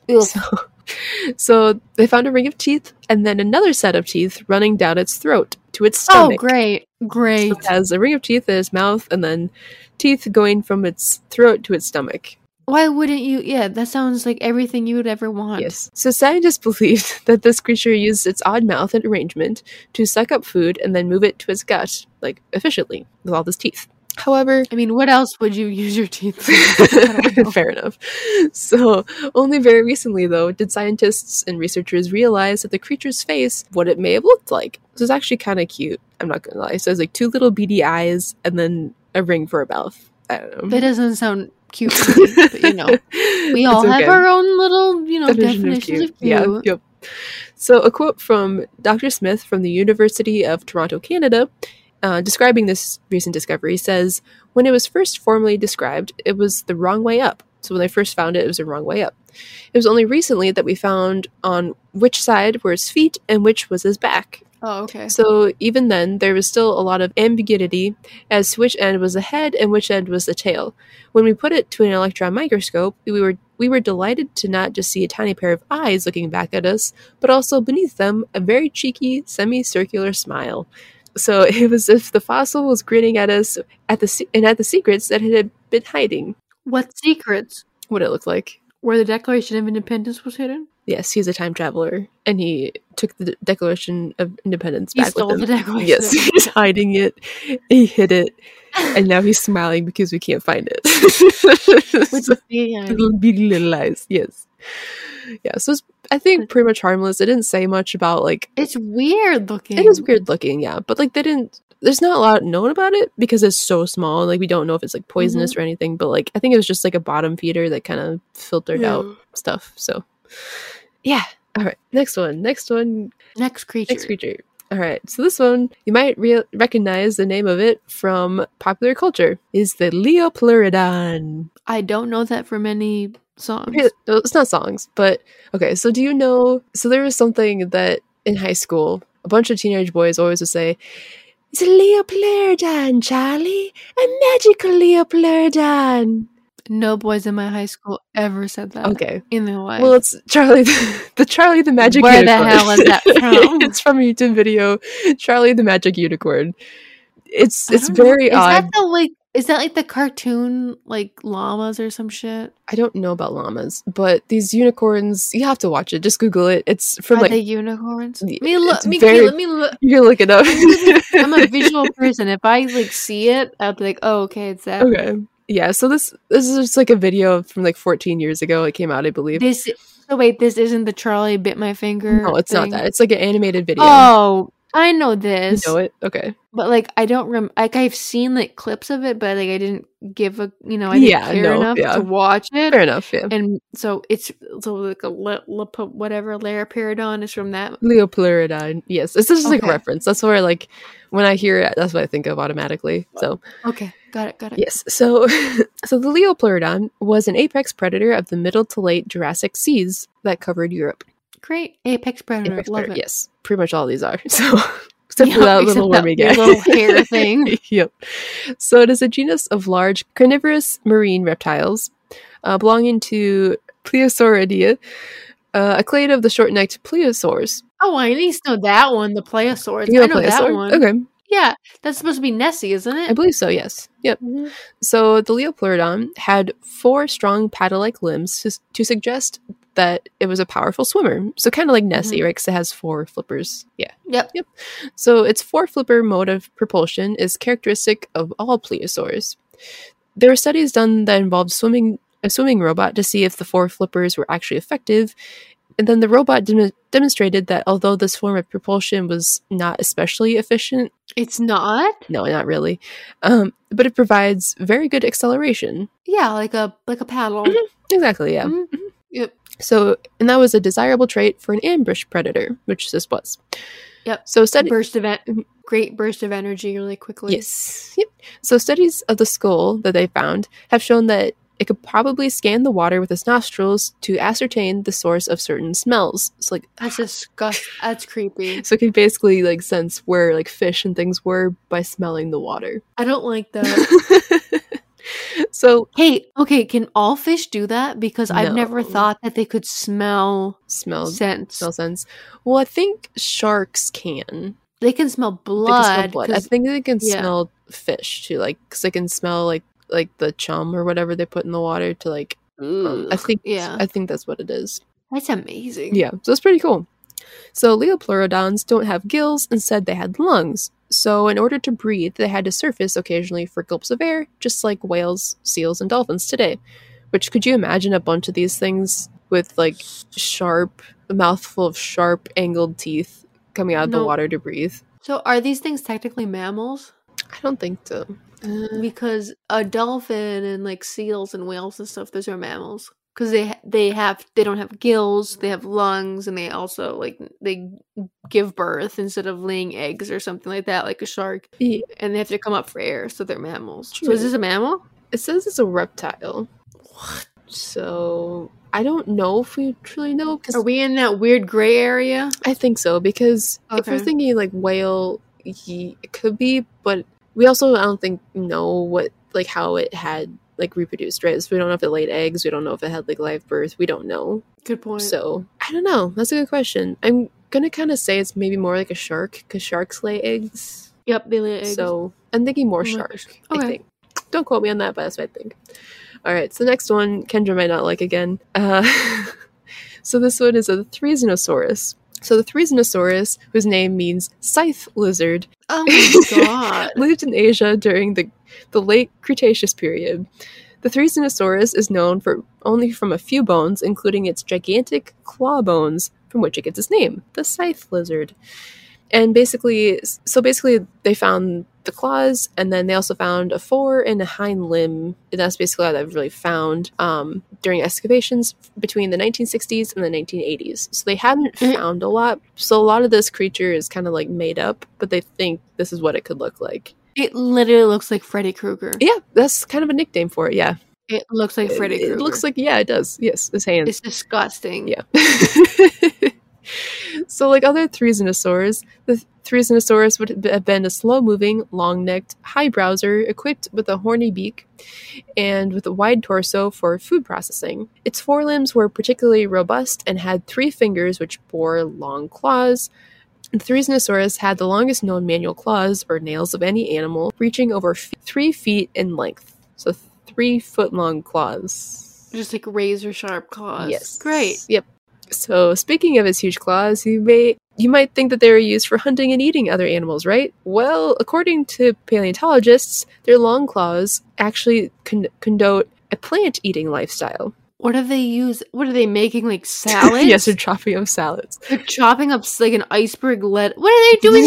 So they found a ring of teeth and then another set of teeth running down its throat to its stomach. Oh, great. So it has a ring of teeth in its mouth and then teeth going from its throat to its stomach. Why wouldn't you? Yeah, that sounds like everything you would ever want. Yes. So scientists believed that this creature used its odd mouth and arrangement to suck up food and then move it to its gut, like efficiently, with all these teeth. However, I mean, what else would you use your teeth for? Fair enough. So, only very recently, though, did scientists and researchers realize that the creature's face, what it may have looked like. So it's actually kind of cute. I'm not gonna lie. So it's like 2 little beady eyes and then a ring for a mouth. I don't know. That doesn't sound cute to me, but you know, we all have our own little, definitions of cute. Yeah, yep. So a quote from Dr. Smith from the University of Toronto, Canada, describing this recent discovery says, when it was first formally described, it was the wrong way up. So when they first found it, it was the wrong way up. It was only recently that we found on which side were his feet and which was his back. Oh, okay. So even then, there was still a lot of ambiguity as to which end was the head and which end was the tail. When we put it to an electron microscope, we were delighted to not just see a tiny pair of eyes looking back at us, but also beneath them, a very cheeky, semicircular smile. So it was as if the fossil was grinning at us at the secrets that it had been hiding. What secrets? What it looked like. Where the Declaration of Independence was hidden? Yes, he's a time traveler, and he took the Declaration of Independence back with him. He stole the Declaration. Yes, he's hiding it. He hid it, and now he's smiling because we can't find it. With the beady little eyes. Yes. Yeah, so it's, I think, pretty much harmless. It didn't say much about, like... It's weird looking. It is weird looking, yeah. But, like, they didn't... There's not a lot known about it because it's so small. Like, we don't know if it's, like, poisonous or anything. But, like, I think it was just, like, a bottom feeder that kind of filtered out stuff. So, yeah. All right. Next one. Next creature. All right, so this one, you might recognize the name of it from popular culture, is the Liopleurodon. I don't know that from any songs. No, it's not songs, but okay, so do you know, so there was something that in high school, a bunch of teenage boys always would say, it's a Liopleurodon, Charlie, a magical Liopleurodon. No boys in my high school ever said that. Okay. In their life. Well, it's Charlie, Charlie the Magic Where Unicorn. the hell is that from? It's from a YouTube video, Charlie the Magic Unicorn. It's I don't very know. odd. Is that like the cartoon, like llamas or some shit? I don't know about llamas, but these unicorns, you have to watch it. Just Google it. It's from Are like they unicorns? it's Let me look. You can look it up. I'm a visual person. If I like see it, I'll be like, oh, okay, it's that. Okay. Yeah, so this is just like a video from like 14 years ago. It came out, I believe. This isn't the Charlie bit my finger. No, it's not thing? that. It's like an animated video. Oh, I know You this. know it? Okay. But like I don't like I've seen like clips of it, but like I didn't give a I didn't care enough to watch it. Fair enough, yeah. And so it's like a whatever Liopleurodon is from that. Liopleurodon. Yes, this is just like a Okay. reference. That's where like when I hear it, that's what I think of automatically. So Okay, got it. yes, so so the Liopleurodon was an apex predator of the middle to late Jurassic seas that covered Europe. Great. Apex predator. Apex Love predator, it. yes, pretty much all these are. So except for Yeah, that except little that wormy weird guy, little hair thing. Yep. So it is a genus of large carnivorous marine reptiles belonging to Plesiosauridae, a clade of the short-necked plesiosaurs. Oh, I at least know that one, the plesiosaurs. You I know that plesiosaur? one. Okay, Yeah, that's supposed to be Nessie, isn't I it? believe so. Yes. Yep. Mhm. So the Liopleurodon had 4 strong paddle-like limbs to suggest that it was a powerful swimmer. So kind of like Nessie, right? Because it has 4 flippers. Yeah. Yep. So its 4-flipper mode of propulsion is characteristic of all plesiosaurs. There were studies done that involved a swimming robot to see if the 4 flippers were actually effective. And then the robot demonstrated that although this form of propulsion was not especially efficient, It's not? no, not really, but it provides very good acceleration. Yeah, like a paddle. Exactly, yeah. Mhm. Yep. So, and that was a desirable trait for an ambush predator, which this was. Yep. So Great burst of energy really quickly. Yes. Yep. So studies of the skull that they found have shown that it could probably scan the water with its nostrils to ascertain the source of certain smells. So like That's disgusting. That's creepy. so it can basically like sense where like fish and things were by smelling the water. I don't like that. So Hey, okay, can all fish do that? Because I've never No. thought that they could smell smell scents. sense. Well, I think sharks can. They can smell They can smell blood. blood. I 'cause- think they can yeah. smell fish too, like because they can smell like the chum or whatever they put in the water to like. I Ugh, think yeah. I think that's what it is. That's amazing. Yeah, so it's pretty cool. So Liopleurodons don't have gills, instead they had lungs. So in order to breathe, they had to surface occasionally for gulps of air, just like whales, seals, and dolphins today. Which, could you imagine a bunch of these things with like a mouthful of sharp angled teeth coming out of the No. water to breathe? So are these things technically mammals? I don't think so. Because a dolphin and like seals and whales and stuff, those are mammals. Because they don't have gills, they have lungs, and they also like they give birth instead of laying eggs or something like that, like a shark. Yeah, And they have to come up for air, so they're mammals. So True. is this a mammal? it says it's a reptile. What? So I don't know if we truly know because Are we in that weird gray area? I think so, because if we're Okay. thinking like whale, it could be, but we also I don't think know what like how it had like reproduced, right? So we don't know if it laid eggs. We don't know if it had like live birth. We don't know. Good point. So I don't know. That's a good question. I'm gonna kind of say it's maybe more like a shark because sharks lay eggs. Yep, they lay eggs. So I'm thinking more Oh my shark. gosh. I Okay. think. Don't quote me on that, but that's what I think. All right. So next one, Kendra might not like again. So this one is a Thriasinosaurus. So the Thriasinosaurus, whose name means scythe lizard, Oh my god. lived in Asia during the late Cretaceous period. The Thriasinosaurus is known for only from a few bones, including its gigantic claw bones, from which it gets its name, the scythe lizard. And basically, they found the claws, and then they also found a fore and a hind limb, and that's basically all they've really found during excavations between the 1960s and the 1980s. So they haven't found a lot. So a lot of this creature is kind of like made up, but they think this is what it could look like. It literally looks like Freddy Krueger. Yeah, that's kind of a nickname for it, yeah. It looks like Freddy Krueger. It looks like, yeah, it does. Yes, his hands. It's disgusting. Yeah. So like other Thriasinosaurs, the Thriasinosaurus would have been a slow-moving, long-necked, high browser equipped with a horny beak and with a wide torso for food processing. Its forelimbs were particularly robust and had 3 fingers which bore long claws. The Thriasinosaurus had the longest known manual claws, or nails, of any animal, reaching over 3 feet in length. So 3-foot-long claws. Just like razor sharp claws. Yes. Great. Yep. So, speaking of his huge claws, you might think that they were used for hunting and eating other animals, right? Well, according to paleontologists, their long claws actually connote a plant-eating lifestyle. What do they use? What are they making, like salads? Yes, they're chopping up salads. They're chopping up like an iceberg lettuce. What are they doing?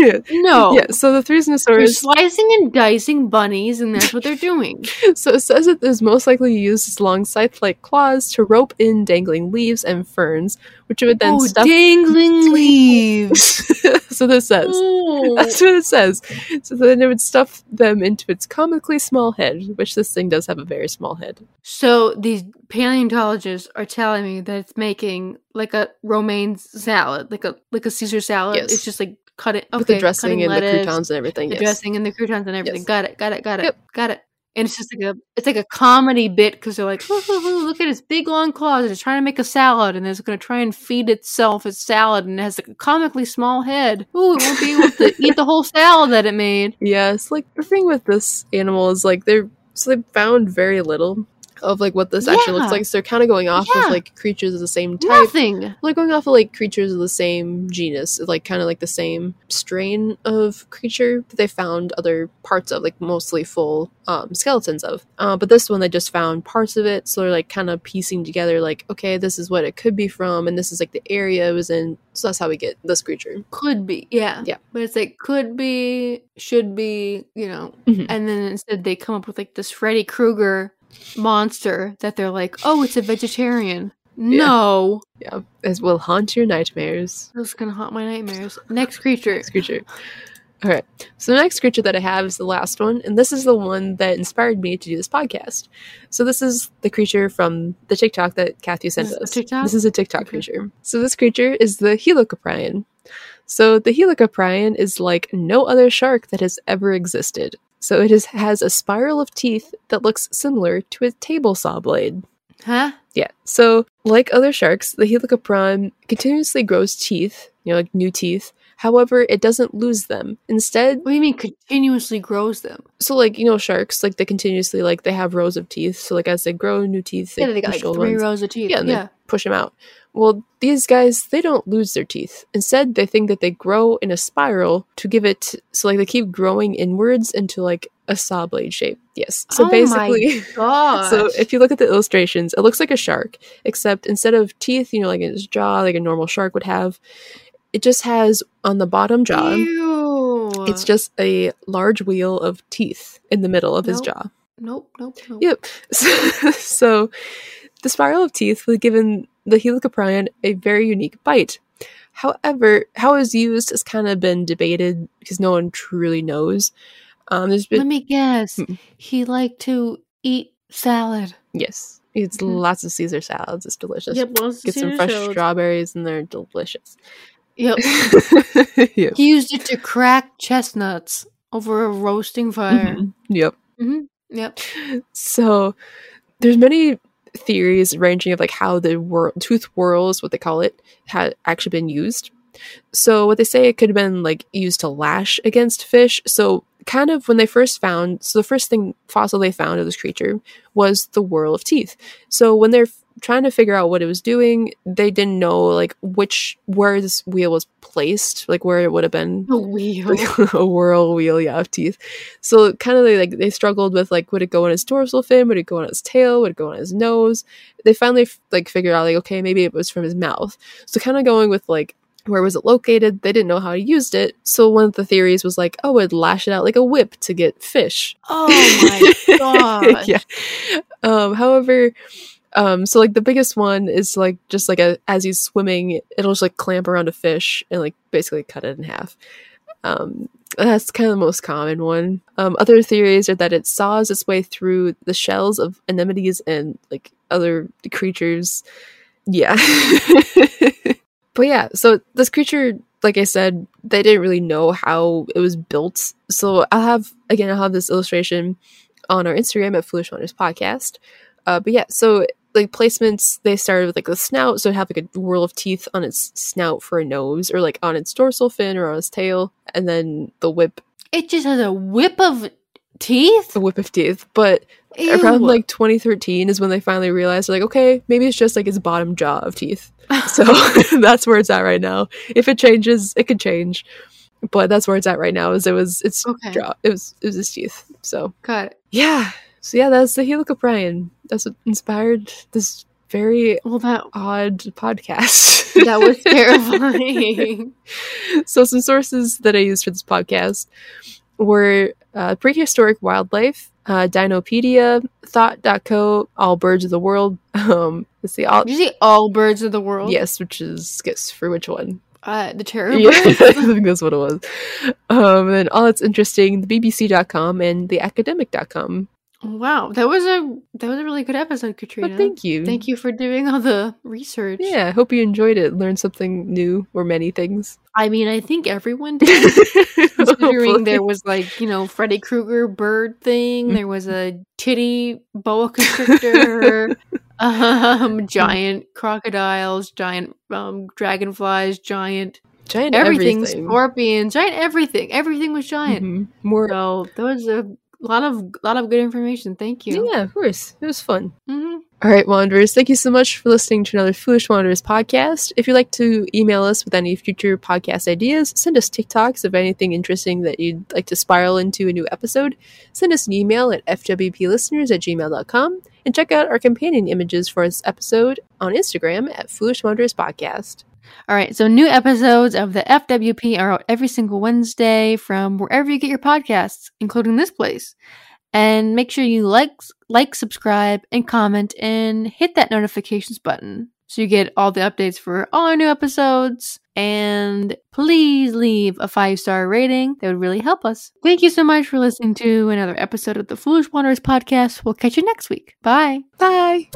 No. Yeah, so the They're Thriasinosaurus... slicing and dicing bunnies, and that's what they're doing. So it says that this most likely used its long scythe-like claws to rope in dangling leaves and ferns, which it would then stuff... dangling leaves! So this says. Oh. That's what it says. So then it would stuff them into its comically small head, which this thing does have a very small head. So these paleontologists are telling me that it's making like a romaine salad, like a Caesar salad. Yes. It's just like cut it With the dressing and lettuce, the croutons and everything. the Yes. dressing and the croutons and everything. Yes. Got it. Yep. Got it. And it's just like a comedy bit because they're like, look at its big long claws. It's trying to make a salad, and it's going to try and feed itself its salad, and it has like a comically small head. Ooh, it won't be able to eat the whole salad that it made. Yes, like the thing with this animal is like they found very little of like what this actually looks Yeah. like. So they're kind of going off Yeah. of like creatures of the same type. Nothing. Like going off of like creatures of the same genus, like kind of like the same strain of creature that they found other parts of, like mostly full skeletons of. But this one they just found parts of it, so they're like kind of piecing together like, okay, this is what it could be from, and this is like the area it was in. So that's how we get this creature. Could be, yeah. Yeah. But it's like could be, should be, Mhm. and then instead they come up with like this Freddy Krueger monster that they're like, oh, it's a vegetarian. No. Yeah, as will haunt your nightmares. This is gonna haunt my nightmares. Next creature. Next creature. All right. So the next creature that I have is the last one, and this is the one that inspired me to do this podcast. So this is the creature from the TikTok that Kathy sent This is a us. TikTok? This is a TikTok Okay. creature. So this creature is the Helicoprion. So the Helicoprion is like no other shark that has ever existed. So it has a spiral of teeth that looks similar to a table saw blade. Huh? Yeah. So, like other sharks, the Helicoprion continuously grows teeth, like new teeth. However, it doesn't lose them. Instead, What do you mean continuously grows them? so like, sharks, like they continuously, like they have rows of teeth. So like as they grow new teeth, Yeah, they got push like old 3 ones. rows of teeth. Yeah, and they push them out. Well, these guys, they don't lose their teeth. Instead, they think that they grow in a spiral to give it, so like they keep growing inwards into like a saw blade shape. Yes. So Oh basically, my gosh. so if you look at the illustrations, it looks like a shark, except instead of teeth, like in its jaw, like a normal shark would have, it just has on the bottom jaw, Ew. it's just a large wheel of teeth in the middle of his Nope. jaw. Nope. Yep. So the spiral of teeth would have given the Helicoprion a very unique bite. However, how it was used has kind of been debated because no one truly knows. There's been Let me guess. Hmm. He liked to eat salad. Yes, it's Mhm. lots of Caesar salads. It's delicious. Yep, lots of Get some Caesar fresh salads. strawberries, and they're delicious. Yep. Yep. He used it to crack chestnuts over a roasting fire. Mhm. Yep. Yep. So there's many theories ranging of like how the tooth whorls, what they call it, had actually been used. So what they say, it could have been like used to lash against fish. So kind of when they first found, so the first fossil they found of this creature was the whorl of teeth. So when they're trying to figure out what it was doing, they didn't know like where this wheel was placed, like where it would have been A wheel. like a whirl wheel, of teeth. So kind of they struggled with like, would it go on his dorsal fin? Would it go on his tail? Would it go on his nose? They finally figured out like, okay, maybe it was from his mouth. So kind of going with like Where was it located? They didn't know how to use it. So one of the theories was like, oh, it'd lash it out like a whip to get fish. Oh my god. Yeah. However, so like the biggest one is like just like as he's swimming, it'll just like clamp around a fish and like basically cut it in half. That's kind of the most common one. Other theories are that it saws its way through the shells of anemones and like other creatures. Yeah. But yeah, so this creature, like I said, they didn't really know how it was built. So I'll have this illustration on our Instagram at Foolish Wonders Podcast. But yeah, so like placements, they started with like the snout, so it'd have like a row of teeth on its snout for a nose, or like on its dorsal fin or on its tail, and then the whip. It just has a whip of teeth? A whip of teeth. But Ew. around like 2013 is when they finally realized, like, okay, maybe it's just like its bottom jaw of teeth. So that's where it's at right now. If it changes, it could change. But that's where it's at right now, is its jaw. It was its teeth. So got it. Yeah. So yeah, that's the Helicoprion. That's what inspired this very odd podcast. That was terrifying. So some sources that I used for this podcast were Prehistoric Wildlife, Dinopedia, Thought.co, All Birds of the World. Let's see. Did you say All Birds of the World? Yes, guess for which one? The terror Yeah, birds? I think that's what it was. And All That's Interesting, the BBC.com, and the Academic.com. Wow, that was a really good episode, Katrina. Well, thank you. Thank you for doing all the research. Yeah, I hope you enjoyed it. Learned something new, or many things. I mean, I think everyone did. Considering there was like, Freddy Krueger bird thing, there was a titty boa constrictor, giant crocodiles, giant dragonflies, giant everything, scorpions, giant everything. Everything was giant. Mm-hmm. More. So there was a lot of good information. Thank you. Yeah, of course. It was fun. Mm-hmm. All right, Wanderers. Thank you so much for listening to another Foolish Wanderers podcast. If you'd like to email us with any future podcast ideas, send us TikToks of anything interesting that you'd like to spiral into a new episode. Send us an email at fwplisteners@gmail.com and check out our companion images for this episode on Instagram at Foolish Wanderers Podcast. All right, so new episodes of the FWP are out every single Wednesday from wherever you get your podcasts, including this place. And make sure you like, subscribe, and comment, and hit that notifications button so you get all the updates for all our new episodes. And please leave a 5-star rating. That would really help us. Thank you so much for listening to another episode of the Foolish Wanderers podcast. We'll catch you next week. Bye. Bye.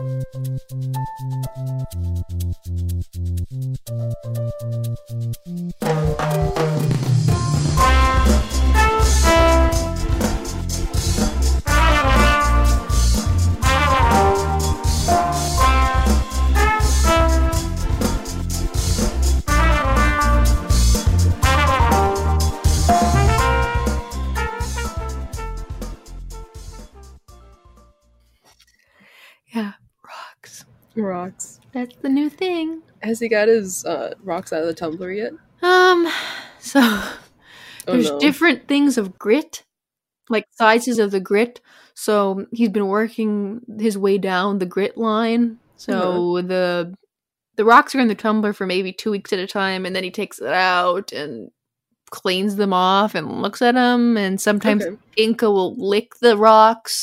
Yeah, Rocks. that's the new thing. Has he got his rocks out of the tumbler yet? So there's different things of grit, like sizes of the grit. So he's been working his way down the grit line. So the rocks are in the tumbler for maybe 2 weeks at a time, and then he takes it out and cleans them off and looks at them. And sometimes Inca will lick the rocks.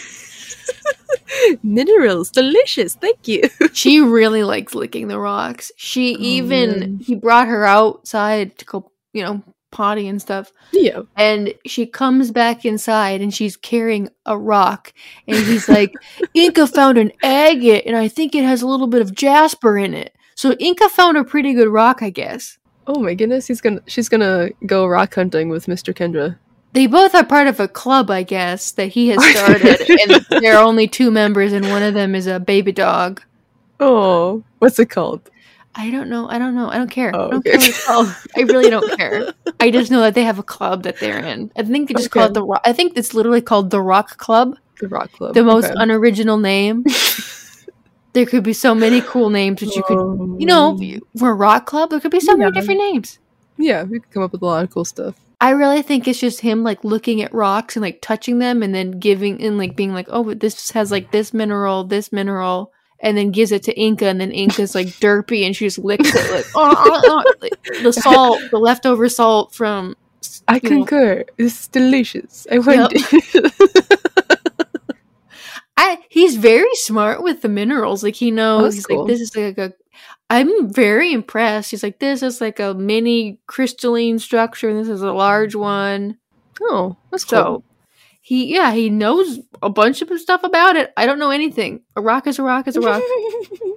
Minerals, delicious. Thank you. She really likes licking the rocks. He brought her outside to go, potty and stuff. Yeah. And she comes back inside and she's carrying a rock. And he's like, Inca found an agate and I think it has a little bit of jasper in it. So Inca found a pretty good rock, I guess. Oh my goodness, she's gonna go rock hunting with Mr. Kendra. They both are part of a club, I guess, that he has started. And there are only 2 members and one of them is a baby dog. Oh, what's it called? I don't know. I don't care. Oh, I don't care what it's called. I really don't care. I just know that they have a club that they're in. I think they just call it the Rock. I think it's literally called the Rock Club. The Rock Club. The most unoriginal name. There could be so many cool names that you could, for a rock club, there could be so many different names. Yeah, we could come up with a lot of cool stuff. I really think it's just him, like, looking at rocks and, like, touching them and then giving and, like, being like, oh, this has, like, this mineral, and then gives it to Inca, and then Inca's like derpy, and she just licks it like, like the salt, the leftover salt from. I concur. It's delicious. I want He's very smart with the minerals. Like he knows. He's cool. like, this is like a. I'm very impressed. He's like, this is like a mini crystalline structure, and this is a large one. Oh, that's cool. So he knows a bunch of stuff about it. I don't know anything. A rock is a rock is a rock.